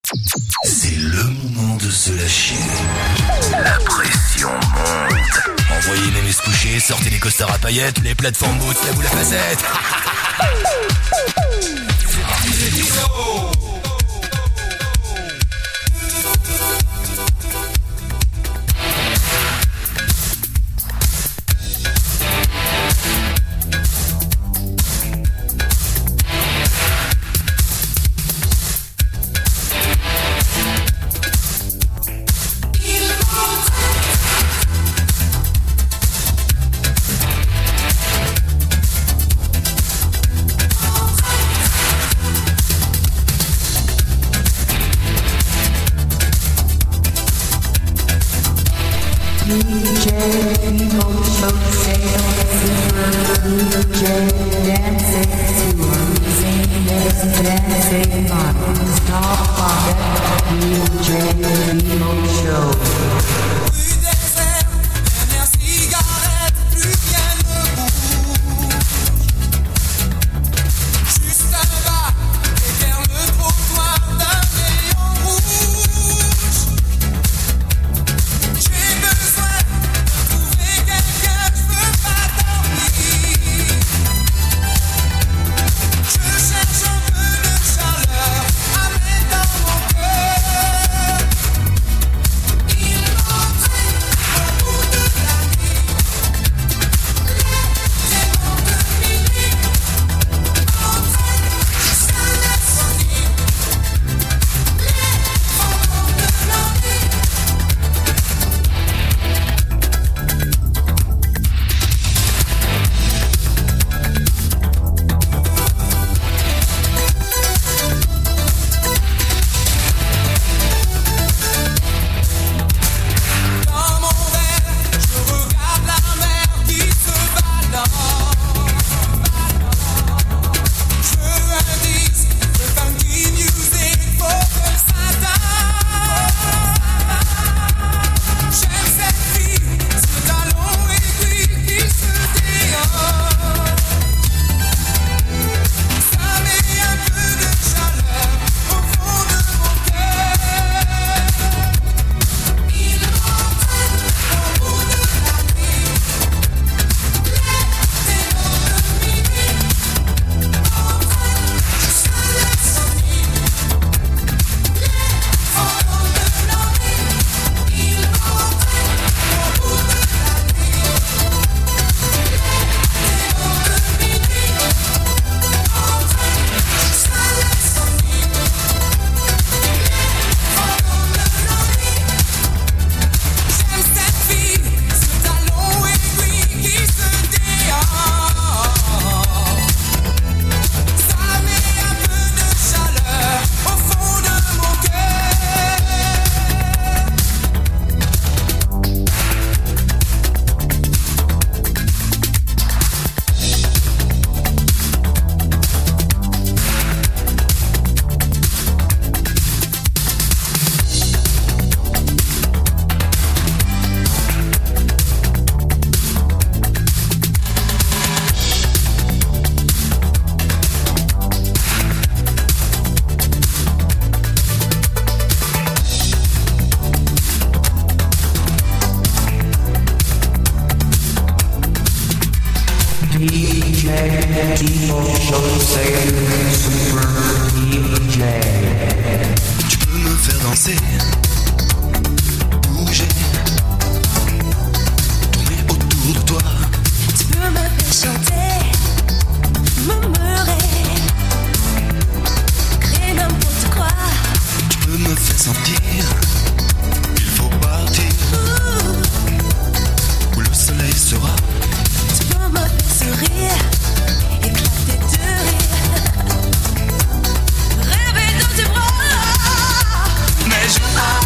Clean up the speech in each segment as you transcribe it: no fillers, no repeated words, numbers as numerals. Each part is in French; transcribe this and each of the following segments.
C'est le moment de se lâcher. La pression monte. Envoyez Mémé se coucher, sortez les costards à paillettes, les plateformes boots, la boule à facettes. C'est parti, c'est disco. Tu peux me faire danser, bouger, tourner autour de toi. Tu peux me faire chanter, murmurer, créer n'importe quoi. Tu peux me faire sentir qu'il faut partir où le soleil sera. Tu peux me faire sourire, éclater de rire, rêver dans tes bras. Mais je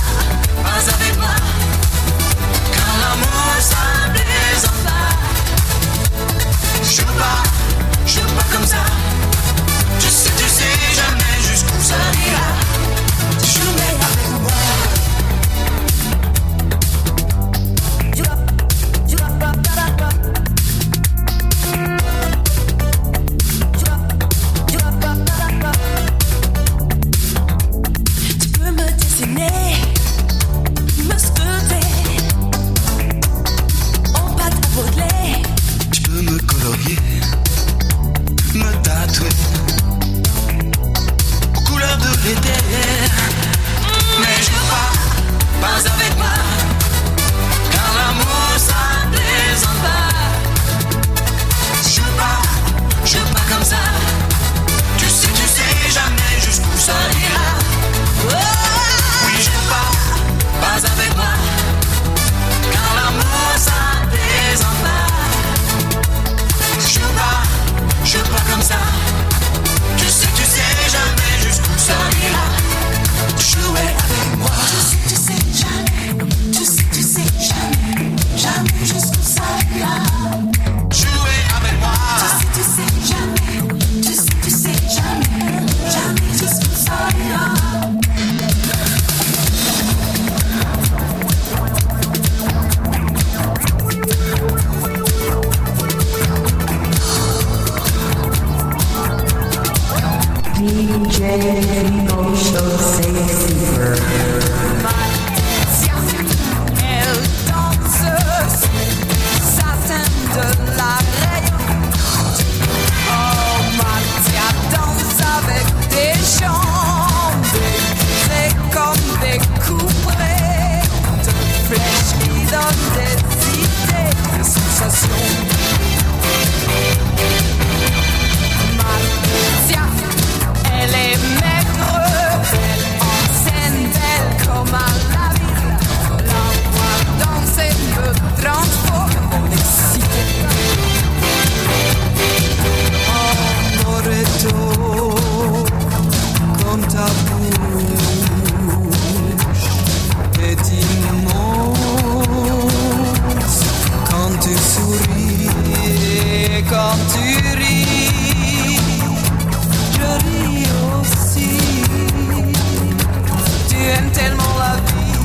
tellement la vie.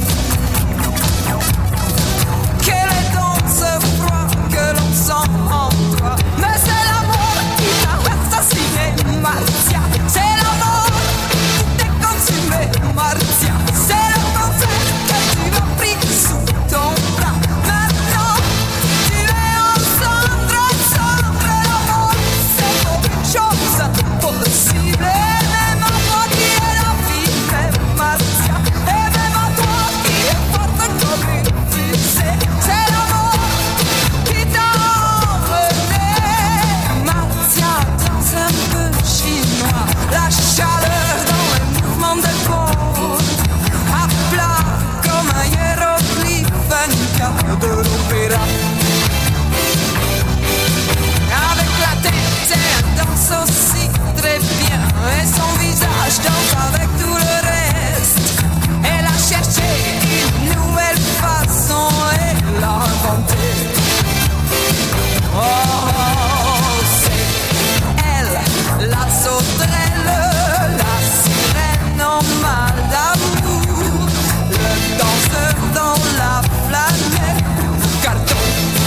Quel est donc ce froid que l'on sent en toi? Mais c'est l'amour qui t'a assassiné, Marcia. C'est l'amour qui t'est consumé, Marcia. C'est le cancer que tu as pris sous ton bras. Maintenant, tu es en cendre, l'amour, c'est pour une chose possible. Même à toi qui est la vie, même Marcia. Et même à toi qui est forte comme une fusée. C'est l'amour qui t'a emmené, Marcia, dans un peu chinois. La chaleur dans les mouvements d'épaule, à plat comme un hiéroglyphe, un cadre de l'opéra. Avec la tête, elle danse aussi très bien, et son visage danse avec tout le reste. Elle a cherché une nouvelle façon, elle l'a inventée. Oh, c'est elle, la sauterelle, la sirène en mal d'amour, le danseur dans la planète carton.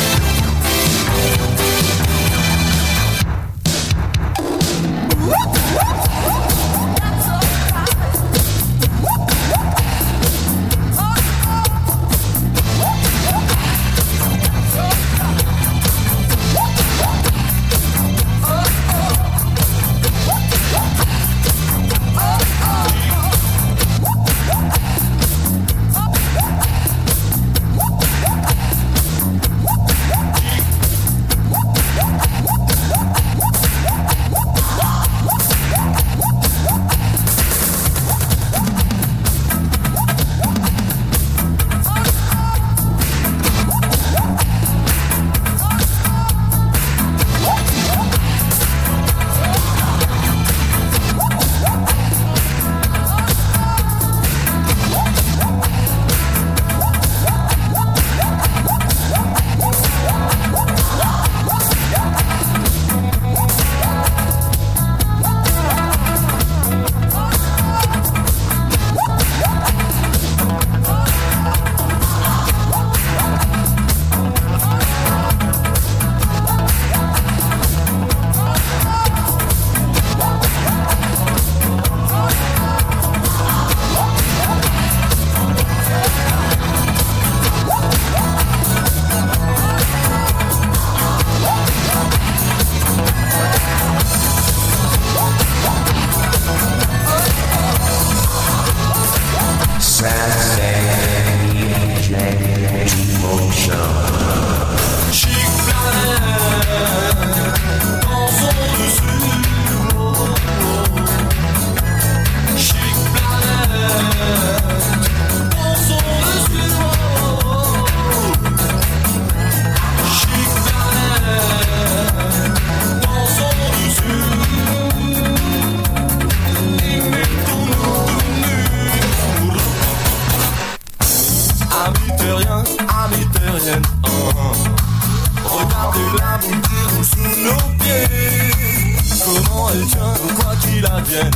Regardez-la monter sous nos pieds. Comment elle tient, quoi qu'il advienne.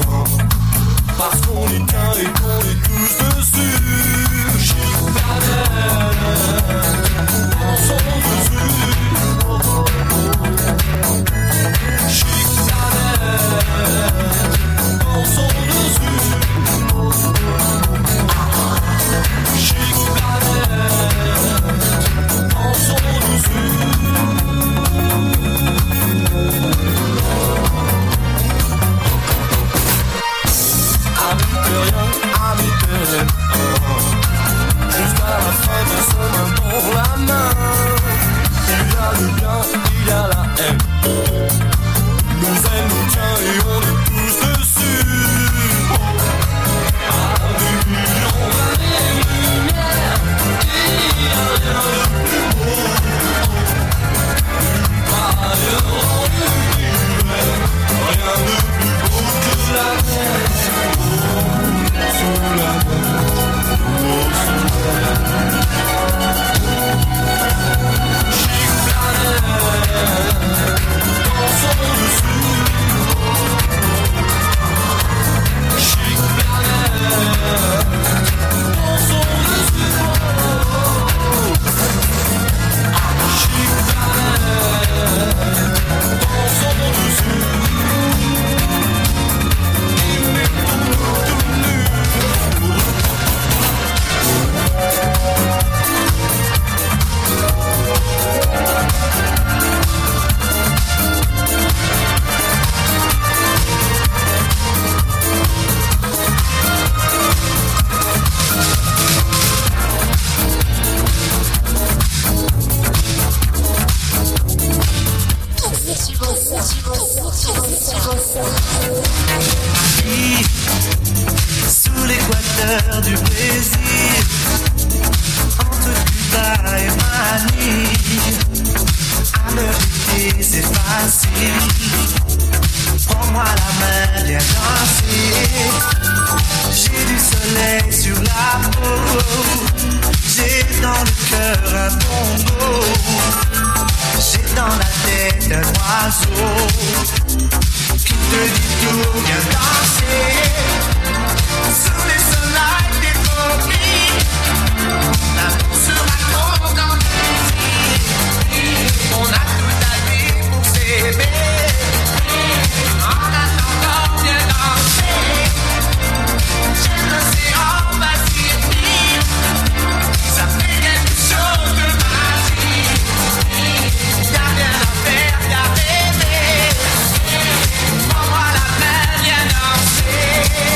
Parce qu'on y tient et qu'on est tous dessus. Chic planète, dansons dessus. Chic planète, dansons dessus. Chic planète, dansons dessus. Amis de rien, amis l'heure du plaisir. Entre Cuba et Manille, à l'heure du thé c'est facile. Prends-moi la main, viens danser. J'ai du soleil sur la peau, j'ai dans le cœur un bongo, j'ai dans la tête un oiseau qui te dit tout, viens danser. Sous les soleils des tropiques, l'amour se raconte en musique. On a toute la vie pour s'aimer. En attendant, viens danser. J'aime l'océan Pacifique. Ça fait quelque chose de magique. Y'a rien à faire, y'a rêver. Prends-moi la main, viens danser.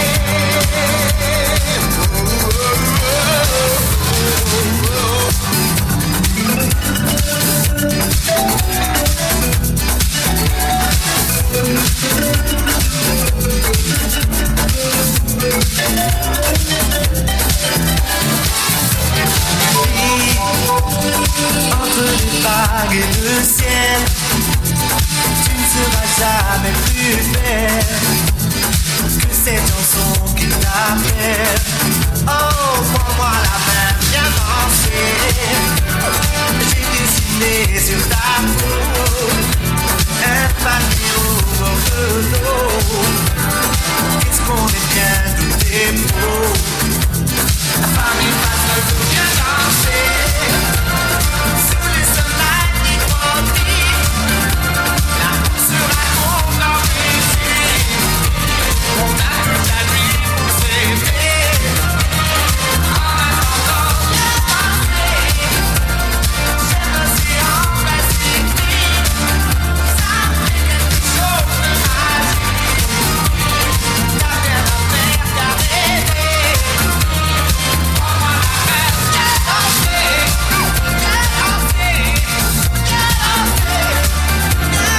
Entre les vagues et le ciel, tu ne seras jamais plus belle que cette chanson qui t'appelle. Oh, prends-moi la main, viens danser. J'ai dessiné sur ta peau un papier au bord de l'eau. Qu'est-ce qu'on est bien, tout est beau. La famille passe le jour, viens danser. Sous les soleils des tropiques, l'amour se raconte en musique. On a toute la nuit pour s'aimer. En attendant, viens danser. J'aime l'océan Pacifique. Ça fait quelque chose de magique. Y'a rien à faire, y'a rêver. Prends-moi la main, viens danser. Viens danser, viens danser, viens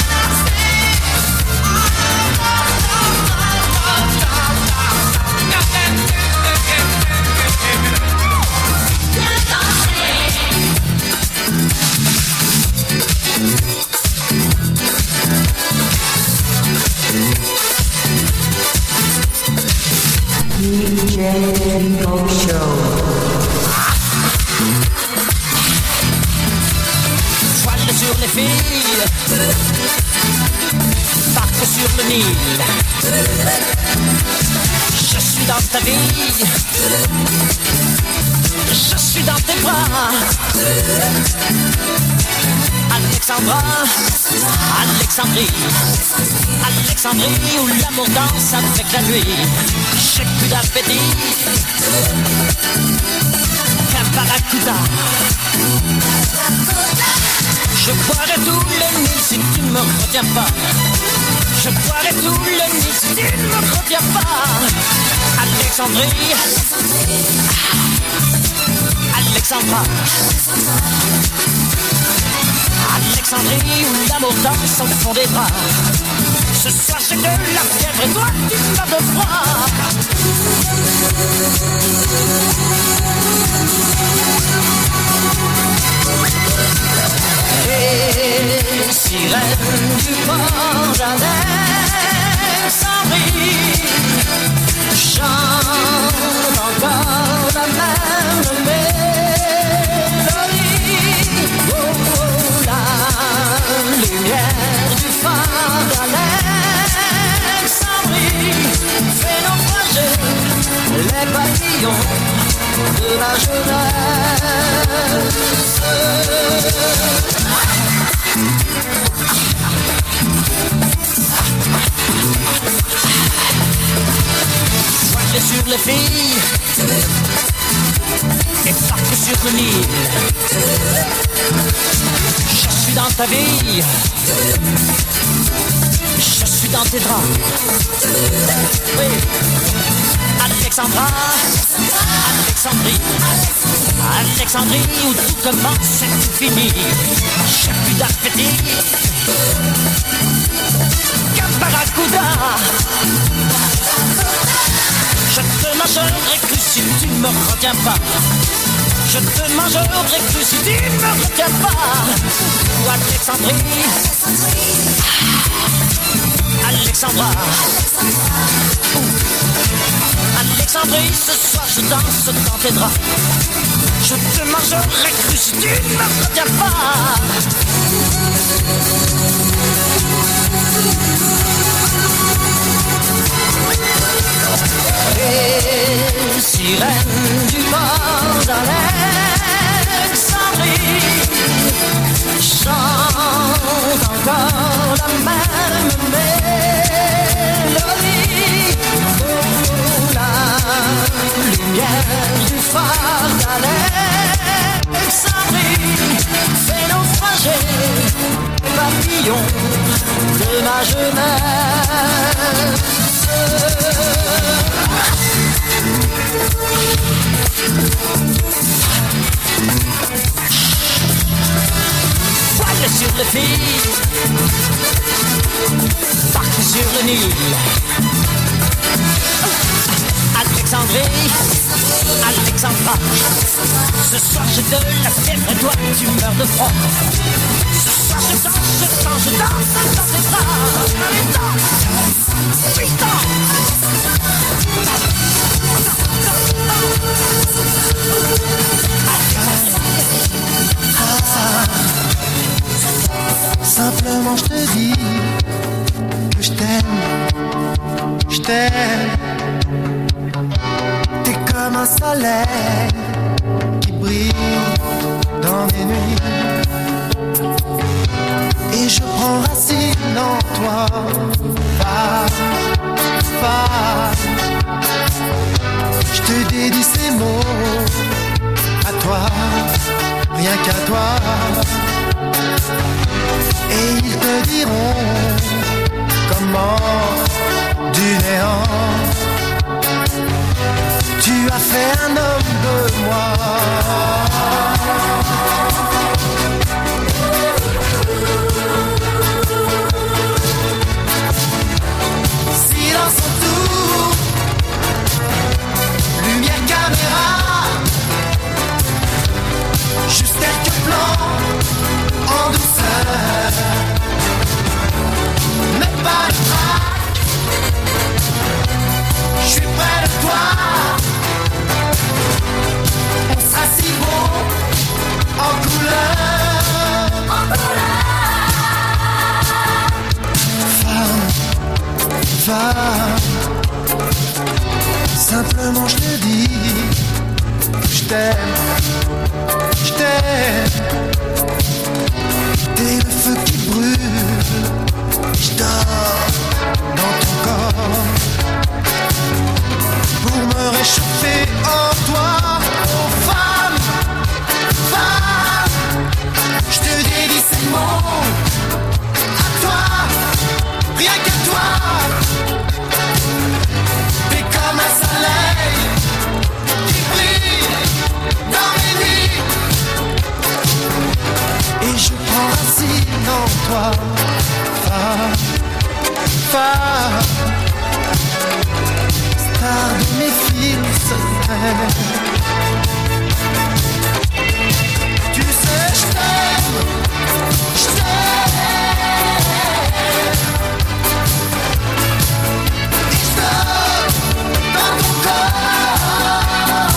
Voile sur les filles, barque sur le Nil. Je suis dans ta vie, je suis dans tes bras. Alexandra, Alexandrie, Alexandrie où l'amour danse avec la nuit. J'ai plus d'appétit qu'un barracuda. Je boirai tout le Nil si tu ne me retiens pas. Je boirai tout le Nil si tu ne me retiens pas. Alexandrie, Alexandra, Alexandrie où l'amour danse au fond des bras. Ce soir j'ai de la fièvre et toi tu m'as de froid. Les sirènes du port d'Alexandrie chantent encore la même mélodie. Oh, oh, la lumière du phare d'Alexandrie fait naufrager les papillons de la jeunesse. Voilé sur les filles et partout sur le Nil. Je suis dans ta vie, je suis dans tes draps. Oui. Alexandra, Alexandrie, Alexandrie où tout commence et tout finit. J'ai plus d'appétit qu'un barracuda. Je te mangerai cru si tu me retiens pas. Je te mangerai cru si tu me retiens pas. Ou Alexandrie, Alexandra. Alexandrie, ce soir je danse dans tes draps. Je te mangerai cru si tu ne me retiens pas. Les sirènes du port d'Alexandrie chantent encore la même mélodie. La lumière du phare d'Alexandrie fait naufrager les papillons de ma jeunesse. Voile sur le fil, barque sur le Nil. Alexandrie, Alexandra. Ce soir j'ai de la fièvre et toi tu meurs de froid. Ce soir je danse dans tes bras. Putain. Simplement je te dis que je t'aime, je t'aime. T'es comme un soleil qui brille dans mes nuits. Et je prends racine en toi, phare, phare. Je te dédie ces mots à toi, rien qu'à toi. Et ils te diront comment du néant tu as fait un homme de moi. Silence autour, lumière caméra, juste quelques plans en douceur, mais pas de trac. Je suis près de toi. On sera si beau en couleur, en couleur. Femme, femme, simplement je te dis que je t'aime, je t'aime. T'es le feu qui brûle, je dors dans ton corps pour me réchauffer en toi. Oh femme, femme, je te dédie ces mots à toi, rien qu'à toi. T'es comme un soleil qui brille dans mes nuits. Et je prends racine en toi, femme, femme. Star de mes films secrets. Tu sais je t'aime, je t'aime. Et je dors dans ton corps.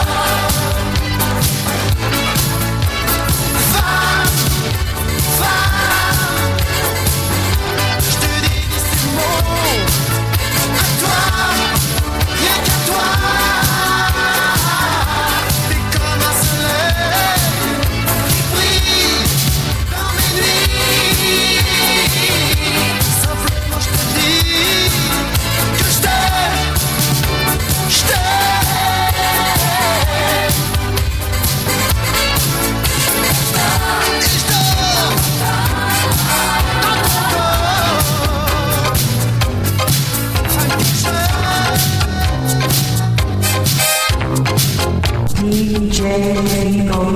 Femme, femme, je te dis ces mots à toi. Rien qu'à toi, t'es comme un soleil qui brille dans mes nuits. Simplement je te dis que je t'aime, je t'aime. Et je dors dans ton corps. DJ Nico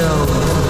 slow.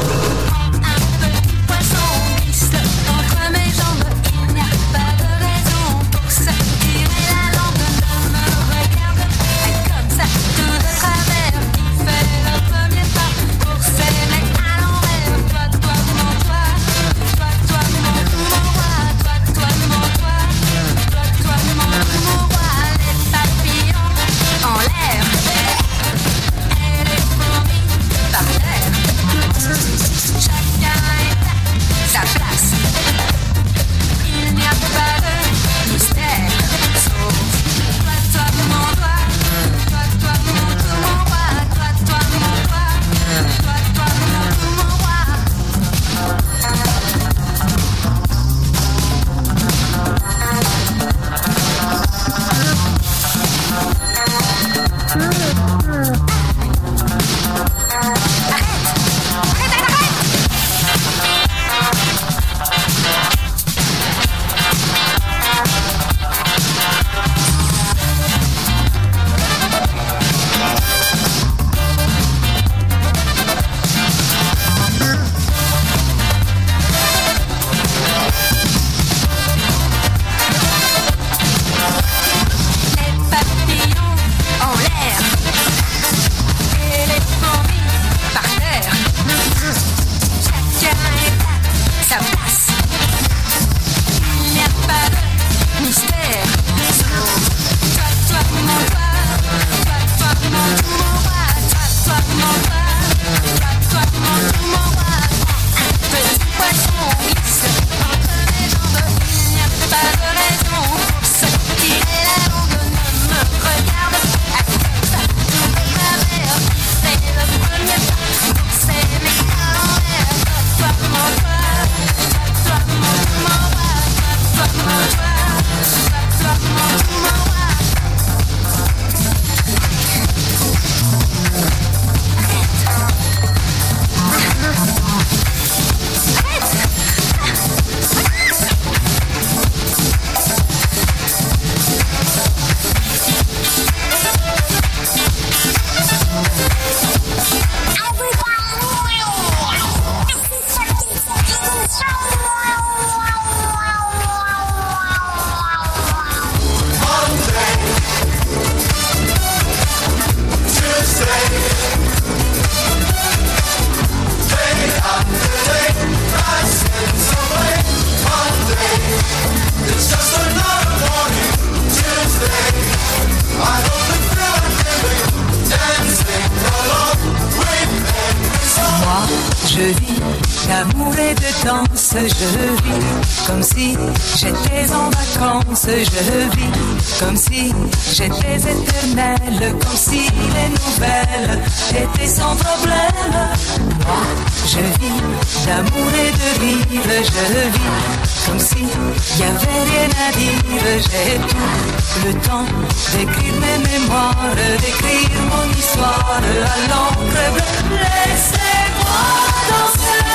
Je vis d'amour et de danse, je vis comme si j'étais en vacances, je vis comme si j'étais éternelle, comme si les nouvelles étaient sans problème. Moi, je vis d'amour et de rire, je vis comme si y avait rien à dire. J'ai tout le temps d'écrire mes mémoires, d'écrire mon histoire à l'encre bleue. Laissez-moi danser,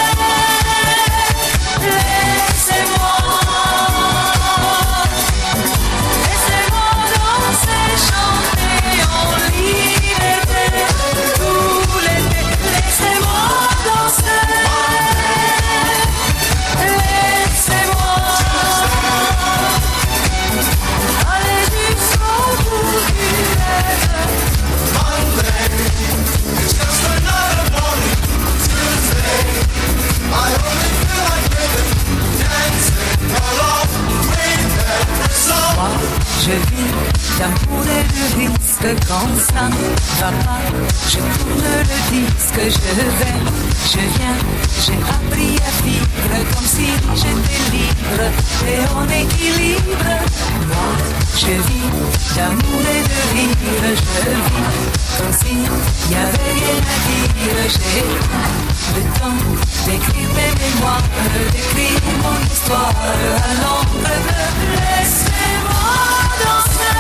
laissez-moi danser, chanter en liberté tout l'été. Laissez-moi danser, laissez-moi aller jusqu'au bout du rêve. It's just another morning, Tuesday. I only feel like living, dancing along with every song. Moi, je vis d'amour et de risque. Quand ça ne va pas, je tourne le disque. Je viens, j'ai appris à vivre comme si j'étais libre et en équilibre. Moi, je vis d'amour et de rire. Je vis comme si y avait rien à dire. J'ai le temps d'écrire mes mémoires, d'écrire mon histoire à l'encre bleue. Laissez-moi danser,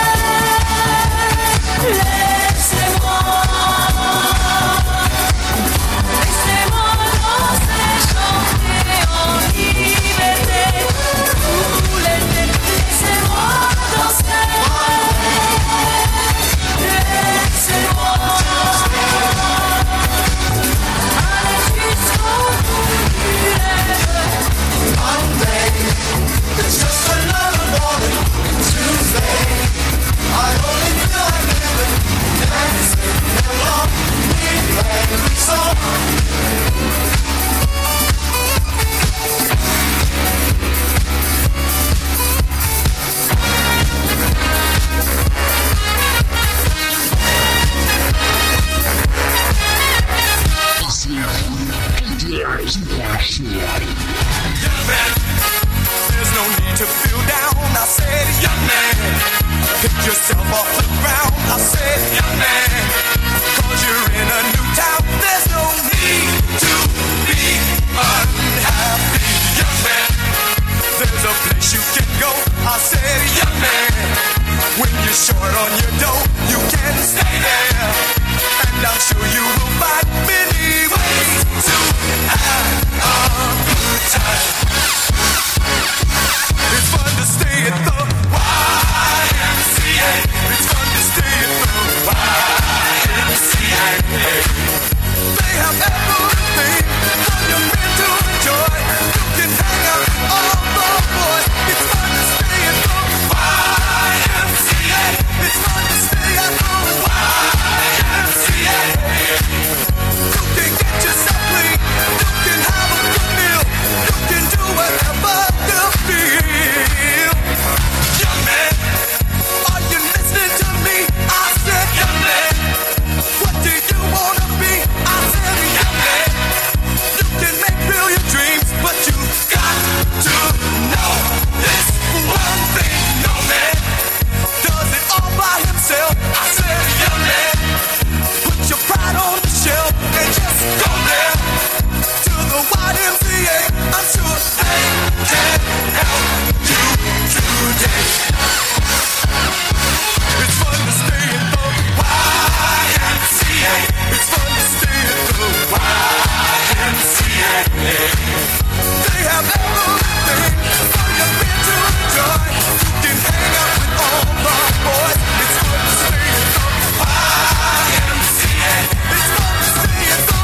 laissez-moi danser, chanter en liberté tout l'été. Laissez-moi danser, laissez-moi Young man, there's no need to feel down. I said, young man, pick yourself off the ground. I said, young man, 'cause you're in a new town. There's no need to be unhappy. Young man, there's a place you can go. I said, young man, when you're short on your dough, you can stay there. And I'm sure you will find many ways to have a good time. It's fun to stay at the YMCA. It's fun to stay at the YMCA. They have everything for your friend to enjoy. You can hang out with all the boys. It's fun to stay at the YMCA. It's fun to stay at the YMCA. You can get yourself clean. You can have a good meal. You can do whatever you feel. Young man, are you listening to me? I said, young man, what do you wanna be? I said, young man, you can make real your dreams, but you got to know this one thing. No man does it all by himself. I said, young man, put your pride on the shelf and just go there to the YMCA. I'm sure they can help you today. It's fun to stay at the YMCA. It's fun to stay at the YMCA. They have everything for your friend to enjoy. You can hang out with all the boys. It's fun to stay at the YMCA. It's fun to stay at the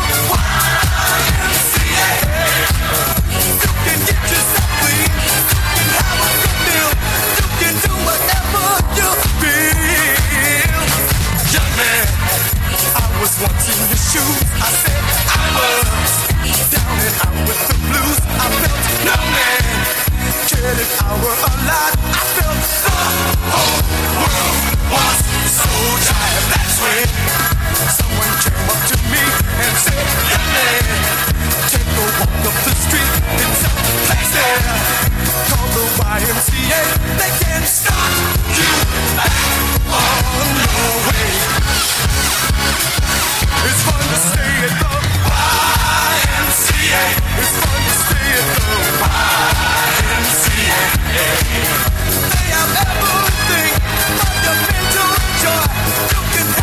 YMCA. You can get yourself clean. You can have a good meal. You can do whatever you feel. Young man, I was once in your shoes. I said I was down and out with the blues. I felt no man cared if I were alive. I felt the whole world was so tired. That's when someone came up to me and said, young man, take a walk up the street. It's a place there called the YMCA. They can start you back on your way. It's fun to stay at the YMCA. It's fun to stay at the YMCA. They have everything for your friend to enjoy. You can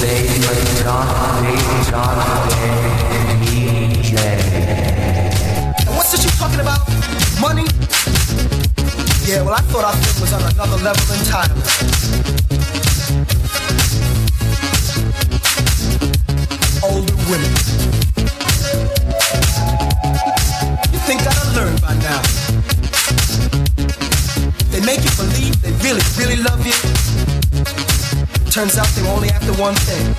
What's this you talking about? Money? Yeah, well I thought our thing was on another level entirely. Older women. You think that I learned by now? They make you believe they really, really love you. Turns out they were only after one thing.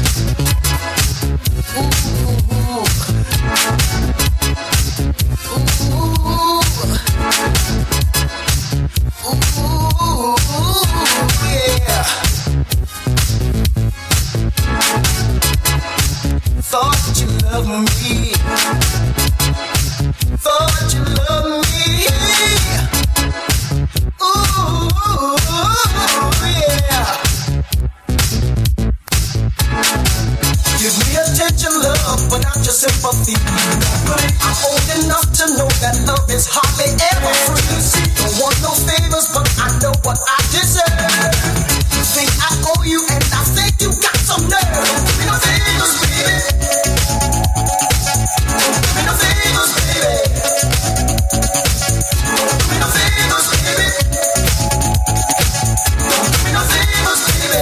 Ooh, yeah. Thought you loved me. Thought you loved me. Ooh, yeah. Give me attention, love, but not your sympathy. I'm old enough to know that love is hardly ever free. Don't want no favors, but I know what I deserve. You think I owe you, and I think you got some nerve. Don't give me no favors, baby. Don't give me no favors, baby. Don't give me no favors, baby. Don't give me no favors, baby.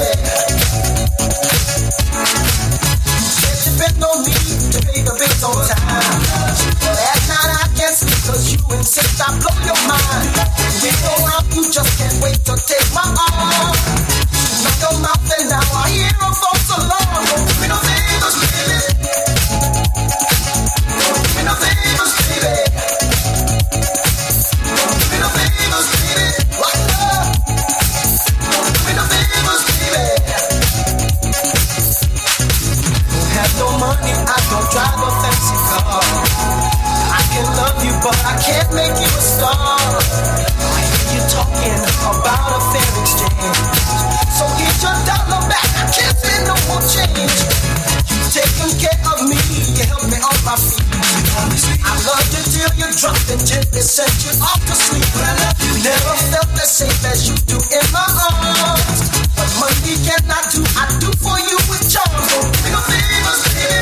Depend on me to pay the bills on time. But at night I can't sleep cause you insist I blow your mind. When you go out you just can't wait to take my arm. You know your mouth and now I hear a false alarm. Don't give me no favors, baby. Don't give me no favors, baby. Don't give me no favors, baby. What love? Don't give me no favors, baby. Have no money, I don't drive a fancy car. I can love you, but I can't make you a star. I hear you talking about a fair exchange. So get your dollar back, I can't spend no more change. You've taken care of me, you helped me on my feet. I loved you till you dropped and gently sent you off to sleep. You never felt as safe as you do in my arms. What money cannot do, I do for you with charms. Don't give me no favors, baby.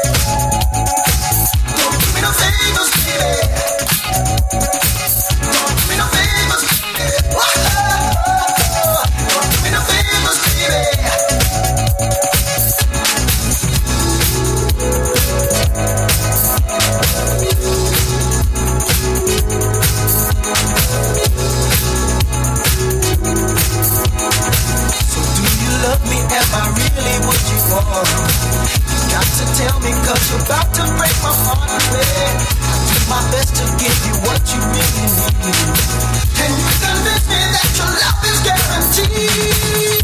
Don't give me no favors, baby. Don't give me no favors, baby. Don't give me no favors, baby. Love me, am I really what you want? You got to tell me cause you're about to break my heart, babe. I do my best to give you what you really need. Can you convince me that your love is guaranteed?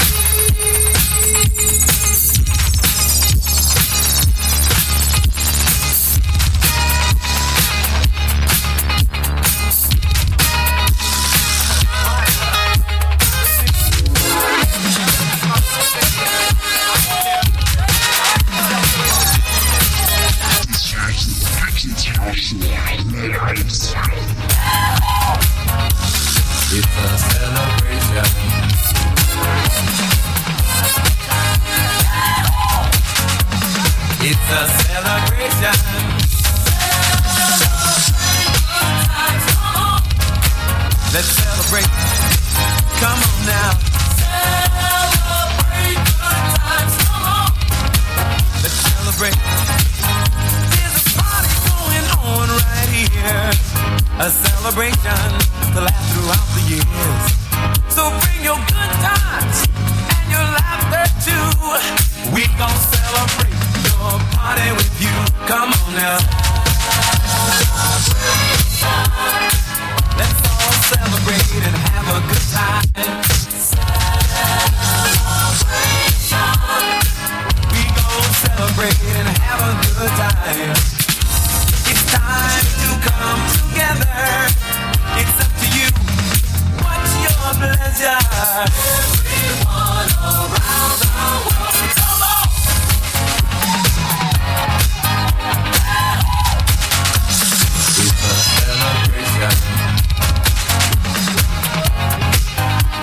Let's celebrate. Come on now. Celebrate good times. Come on. Let's celebrate. There's a party going on right here. A celebration to last throughout the years. So bring your good times and your laughter too. We gon' celebrate your party with you. Come on now. Let's all celebrate and have a good time. We gon' celebrate and have a good time. It's time to come together. It's up to you. What's your pleasure? Everyone around the world, come on. It's a celebration.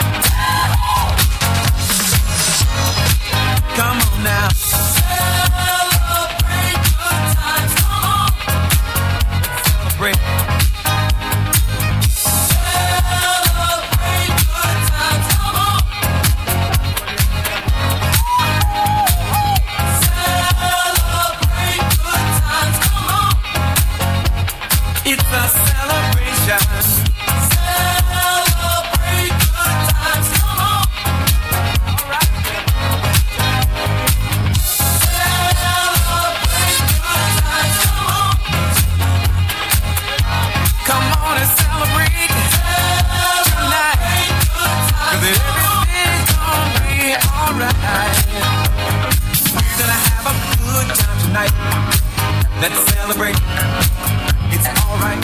Let's celebrate. It's alright.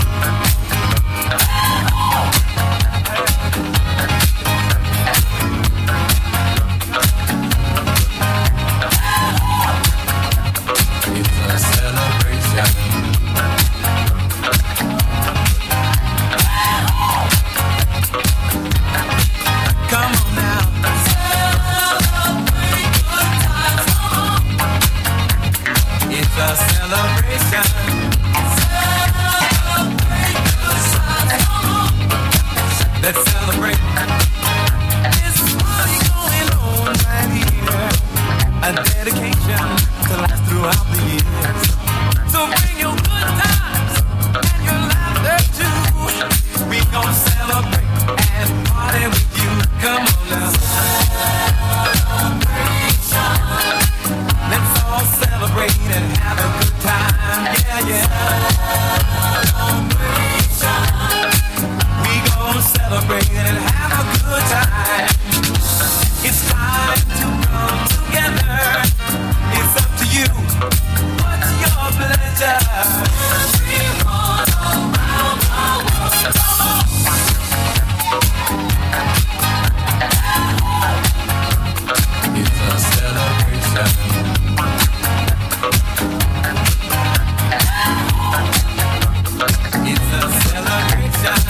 It's a celebration. Come on now. Celebrate good times. It's a celebration. Let's celebrate. There's a party going on right here. A dedication to last throughout the years. So bring your good times and your laughter too. We gon' celebrate and party with you. Come on now. Let's all celebrate and have a good time. Yeah, yeah. Celebrate and have a good time. It's time to come together. It's up to you. What's your pleasure? Everyone around the world. It's a celebration. It's a celebration.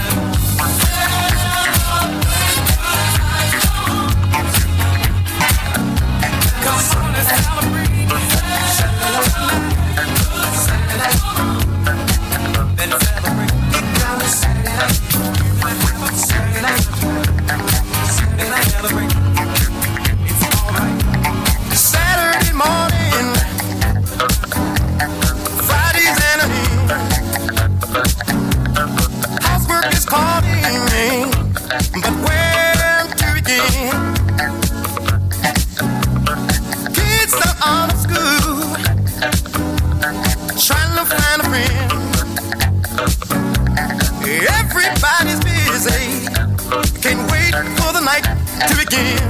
Saturday morning, Friday's enemy. Housework is calling me, but where to begin? Kids are out of school, trying to find a friend. Everybody's busy, can't wait for the night to begin.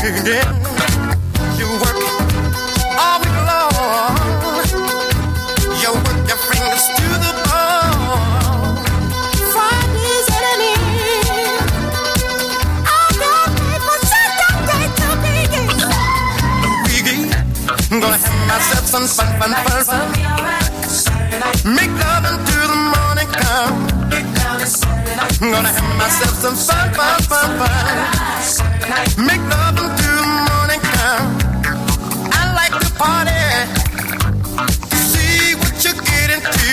You work all week long, you work your fingers to the bone. Friday's enemy. I can't wait for Saturday to begin. I'm gonna have myself some fun. Make love until the morning come. I'm gonna have myself some fun. Make love until the morning come. I like to party. See what you get into.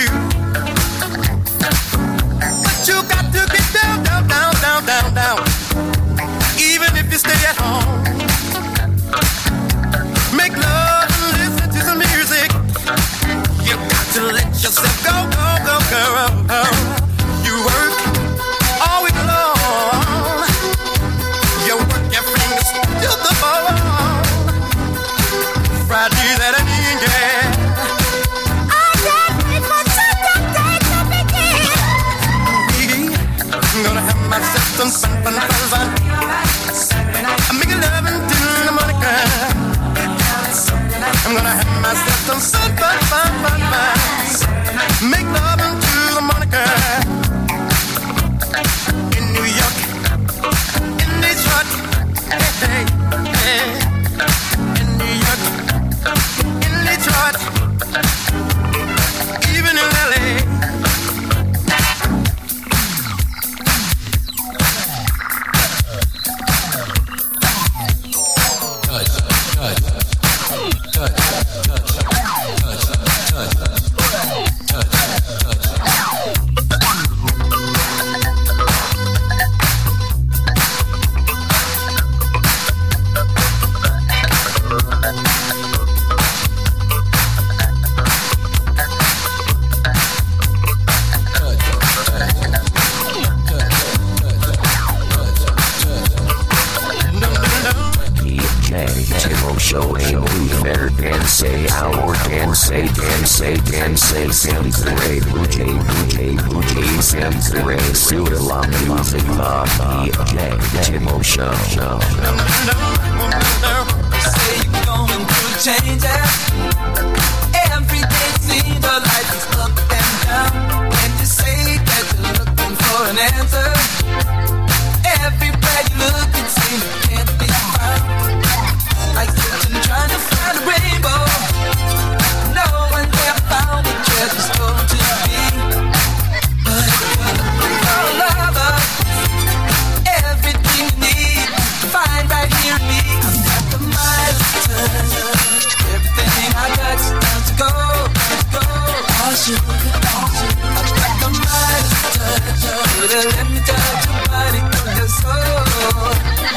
But you got to get down. Even if you stay at home. Make love and listen to some music. You got to let yourself go. You work all week long. You work your fingers to the bone. Friday that I need, yeah. I can't wait for Saturday to begin. I'm gonna have myself some fun. I'm making love until the morning come. I'm gonna have myself some fun. Make love until the morning come. In New York, in Detroit, hey. In New York, in Detroit, even in LA. Sansere, Bouquet, Sansere, Sudalam, Music, DJ, Timo Show. Say you're going through changes. Every day seems seen the lights up and down. When you say that you're looking for an answer, everywhere you look it seems it can't be found. Like searching, trying to find a rainbow. No one ever found the treasure's supposed to be. But if you're looking for a lover, everything you need to find right here in me. I've got the mighty touch. Everything I touch turns to gold, turns to gold. All sugar, all sugar. I've got the mighty touch. Baby, let me touch your body, your soul.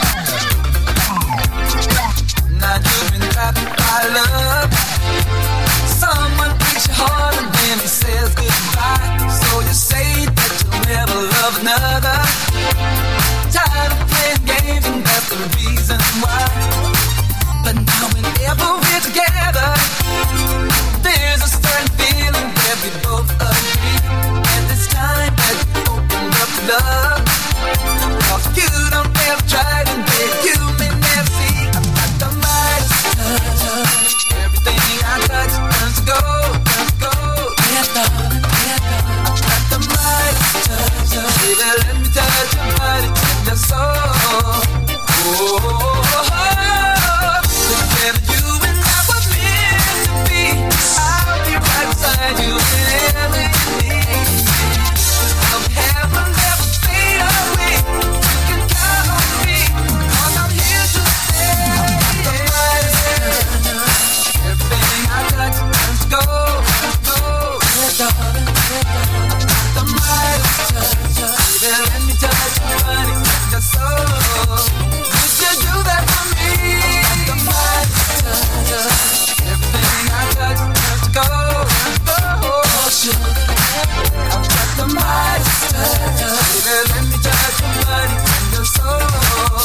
Now you've been trapped by love. Someone breaks your heart and then he says goodbye. So you say that you'll never love another. Tired of playing games and that's the reason why. But now whenever we're together, there's a certain feeling that we both agree. And it's time that you open up to love. Cause you don't ever try and babe, you may never see. I've got the mighty touch. Everything I touch turns to gold, turns to gold. Yeah, darling, yeah, darling. I've got the mighty touch. Baby, let me touch your body and your soul. Together you and I were meant to be. I'll be right beside you whenever you need me. This love will never fade away. You can count on me, 'cause I'm here to stay. Everything I touch turns to gold, turns to gold. Yeah, darling, yeah, darling. The mighty touch. Baby, let me touch your body and your soul. Would you do that for me? The mighty touch. Everything I touch turns to gold, turns to gold. Sugar, I've got the mighty touch. Baby, let me touch your body and your soul.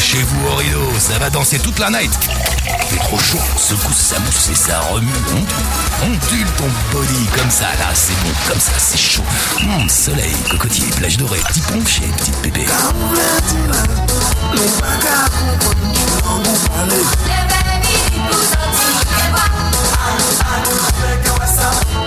Chez-vous au rideau, ça va danser toute la night. T'es trop chaud, secoue ça mousse et ça remue. Ondule ton body comme ça, là c'est bon, comme ça c'est chaud. Soleil, cocotier, plage dorée, petit pompier, petite pépé. Le baby, vous en tirez pas.